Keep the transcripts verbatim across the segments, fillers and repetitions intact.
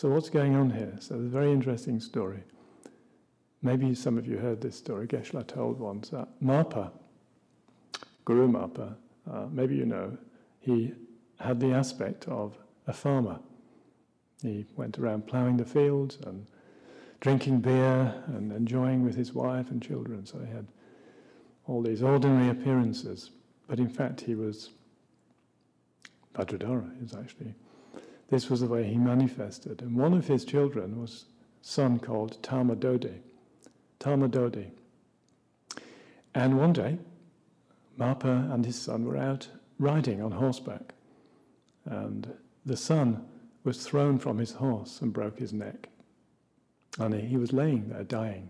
So what's going on here? So there's a very interesting story. Maybe some of you heard this story, Geshe-la told once. Uh, Marpa, Guru Marpa, uh, maybe you know, he had the aspect of a farmer. He went around ploughing the fields and drinking beer and enjoying with his wife and children. So he had all these ordinary appearances. But in fact, he was Vajradhara. He was actually, this was the way he manifested. And one of his children was a son called Tamadodi. Tamadodi. And one day, Marpa and his son were out riding on horseback. And the son was thrown from his horse and broke his neck. And he was laying there dying.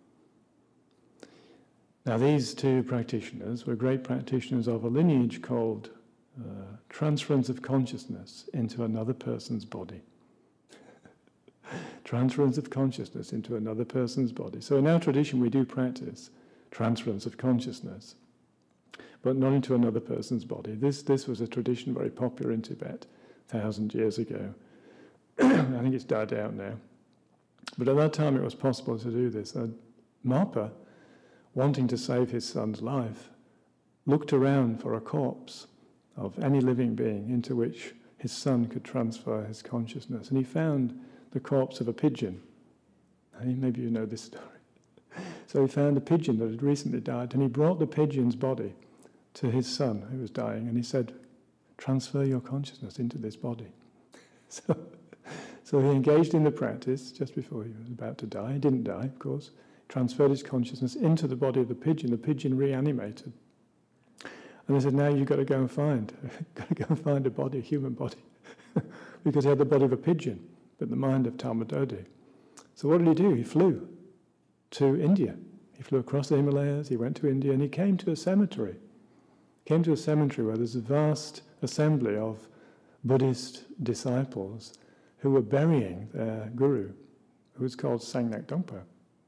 Now these two practitioners were great practitioners of a lineage called uh, transference of consciousness into another person's body. Transference of consciousness into another person's body. So in our tradition we do practice transference of consciousness, but not into another person's body. This, this was a tradition very popular in Tibet a thousand years ago. I think it's died out now. But at that time it was possible to do this. Uh, Marpa, wanting to save his son's life, looked around for a corpse of any living being into which his son could transfer his consciousness. And he found the corpse of a pigeon. Maybe you know this story. So he found a pigeon that had recently died, and he brought the pigeon's body to his son who was dying, and he said, transfer your consciousness into this body. So, so he engaged in the practice just before he was about to die. He didn't die, of course. Transferred his consciousness into the body of the pigeon. The pigeon reanimated. And they said, now you've got to go and find, got to go and find a body, a human body. Because he had the body of a pigeon, but the mind of Tamadodi. So what did he do? He flew to India. He flew across the Himalayas, he went to India, and he came to a cemetery. Came to a cemetery where there's a vast assembly of Buddhist disciples who were burying their guru, who was called Sangnak Dongpo.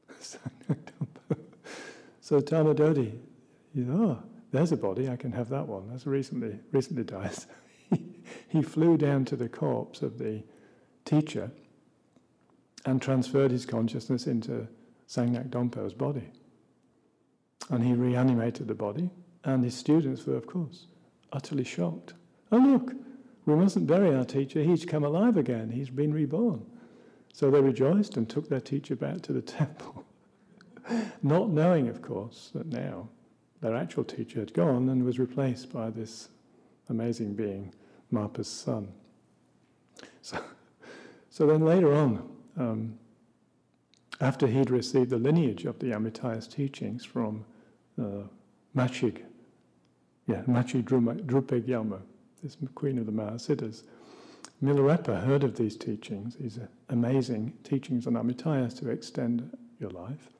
So Tamadodi, you know, oh, there's a body, I can have that one. That's recently recently died. He flew down to the corpse of the teacher and transferred his consciousness into Sangnak Dongpo's body. And he reanimated the body, and his students were, of course, utterly shocked. Oh look, we mustn't bury our teacher, he's come alive again, he's been reborn. So they rejoiced and took their teacher back to the temple, not knowing, of course, that now their actual teacher had gone and was replaced by this amazing being, Marpa's son. So, so then later on, um, after he'd received the lineage of the Amitaya's teachings from uh, Machig, yeah, Machig Drupe Gyalmo, this queen of the Mahasiddhas, Milarepa heard of these teachings, these amazing teachings on Amitayas to extend your life.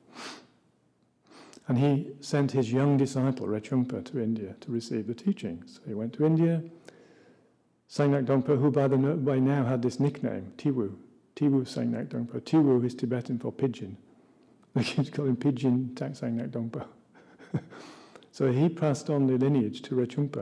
And he sent his young disciple, Rechungpa, to India to receive the teachings. So he went to India. Sangnak Dongpo, who by the way now had this nickname, Tiwu, Tiwu Sangnak Dongpo. Tiwu is Tibetan for pigeon. They keep calling him Pigeon Tak Sangnak Dongpo. So he passed on the lineage to Rechungpa.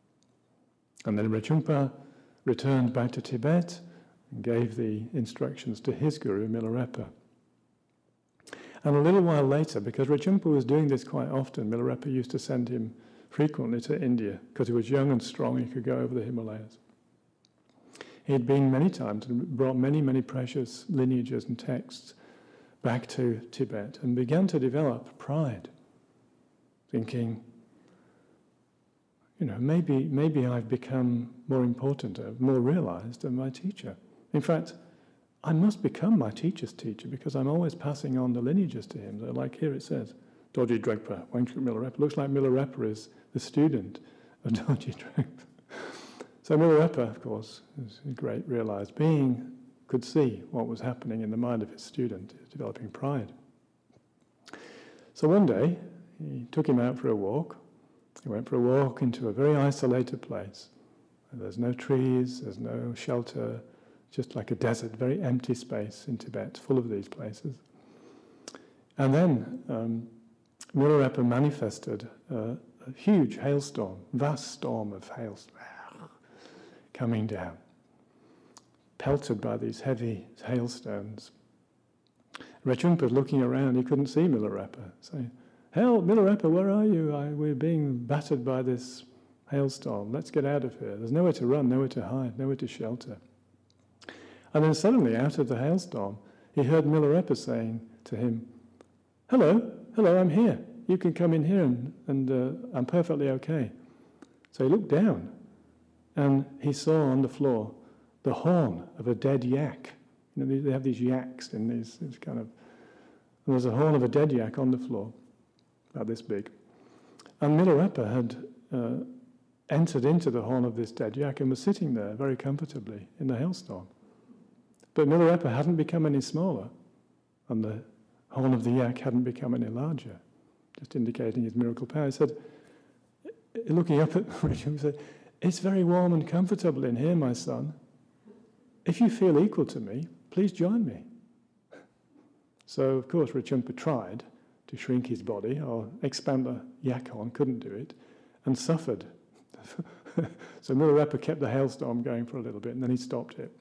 And then Rechungpa returned back to Tibet and gave the instructions to his guru, Milarepa. And a little while later, because Rechungpa was doing this quite often, Milarepa used to send him frequently to India, because he was young and strong, he could go over the Himalayas. He had been many times and brought many, many precious lineages and texts back to Tibet and began to develop pride, thinking, you know, maybe, maybe I've become more important, more realized than my teacher. In fact, I must become my teacher's teacher because I'm always passing on the lineages to him. So like here it says, Dorji Dragpa, Wangchuk Milarepa. Looks like Milarepa is the student of Dorji Dragpa. So Milarepa, of course, is a great realized being, could see what was happening in the mind of his student, developing pride. So one day, he took him out for a walk. He went for a walk into a very isolated place. There's no trees, there's no shelter, just like a desert, very empty space in Tibet, full of these places. And then um, Milarepa manifested uh, a huge hailstorm, vast storm of hail coming down. pelted by these heavy hailstones. Rinpoche looking around, he couldn't see Milarepa, saying, "Help, Milarepa, where are you? I, we're being battered by this hailstorm. Let's get out of here. There's nowhere to run, nowhere to hide, nowhere to shelter." And then suddenly, out of the hailstorm, he heard Milarepa saying to him, "Hello, hello, I'm here. You can come in here and, and uh, I'm perfectly okay." So he looked down and he saw on the floor the horn of a dead yak. You know, they have these yaks in these, these kind of... And there's a horn of a dead yak on the floor, about this big. And Milarepa had uh, entered into the horn of this dead yak and was sitting there very comfortably in the hailstorm. But Milarepa hadn't become any smaller, and the horn of the yak hadn't become any larger, just indicating his miracle power. He said, looking up at Richard, he said, "It's very warm and comfortable in here, my son. If you feel equal to me, please join me." So, of course, Rinpoche tried to shrink his body or expand the yak horn, couldn't do it, and suffered. So Milarepa kept the hailstorm going for a little bit, and then he stopped it.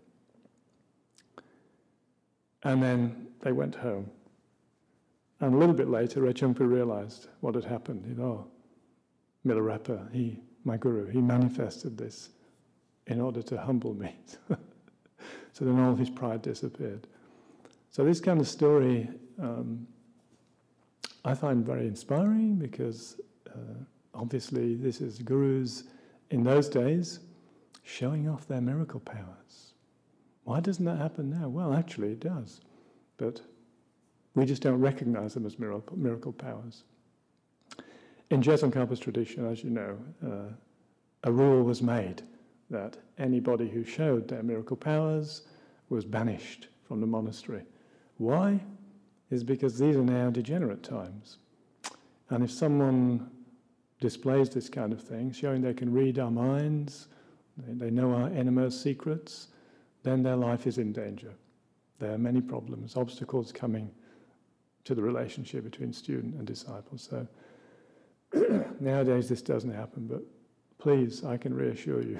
And then they went home. And a little bit later, Rinpoche realized what had happened. You know, Milarepa, he, my guru, he manifested this in order to humble me. So then all of his pride disappeared. So this kind of story um, I find very inspiring because uh, obviously this is gurus in those days showing off their miracle powers. Why doesn't that happen now? Well, actually it does, but we just don't recognize them as miracle, miracle powers. In Je Tsongkhapa's tradition, as you know, uh, a rule was made that anybody who showed their miracle powers was banished from the monastery. Why? Is because these are now degenerate times. And if someone displays this kind of thing, showing they can read our minds, they, they know our innermost secrets, then their life is in danger. There are many problems, obstacles coming to the relationship between student and disciple. So nowadays this doesn't happen, but please, I can reassure you,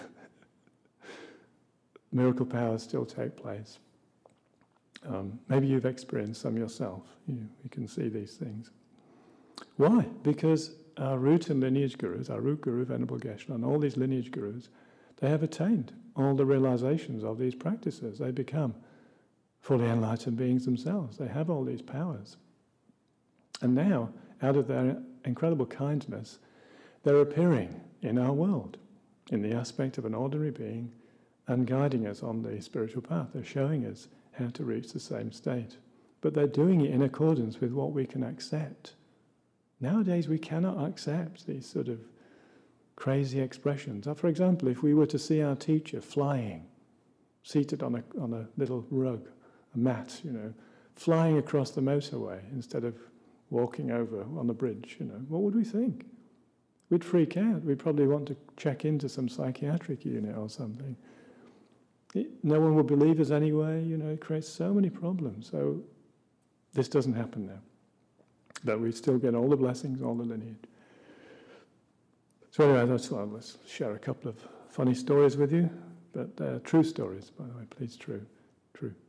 miracle powers still take place. Um, maybe you've experienced some yourself. You, you can see these things. Why? Because our root and lineage gurus, our root guru, Venerable Geshe, and all these lineage gurus, they have attained all the realizations of these practices. They become fully enlightened beings themselves. They have all these powers. And now, out of their incredible kindness, they're appearing in our world, in the aspect of an ordinary being, and guiding us on the spiritual path. They're showing us how to reach the same state. But they're doing it in accordance with what we can accept. Nowadays we cannot accept these sort of crazy expressions. For example, if we were to see our teacher flying, seated on a, on a little rug, a mat, you know, flying across the motorway instead of walking over on the bridge, you know, what would we think? We'd freak out. We'd probably want to check into some psychiatric unit or something. It, no one will believe us anyway, you know, it creates so many problems. So this doesn't happen now. But we still get all the blessings, all the lineage. So anyway, that's well, let's share a couple of funny stories with you, but they're true stories, by the way, please, true, true.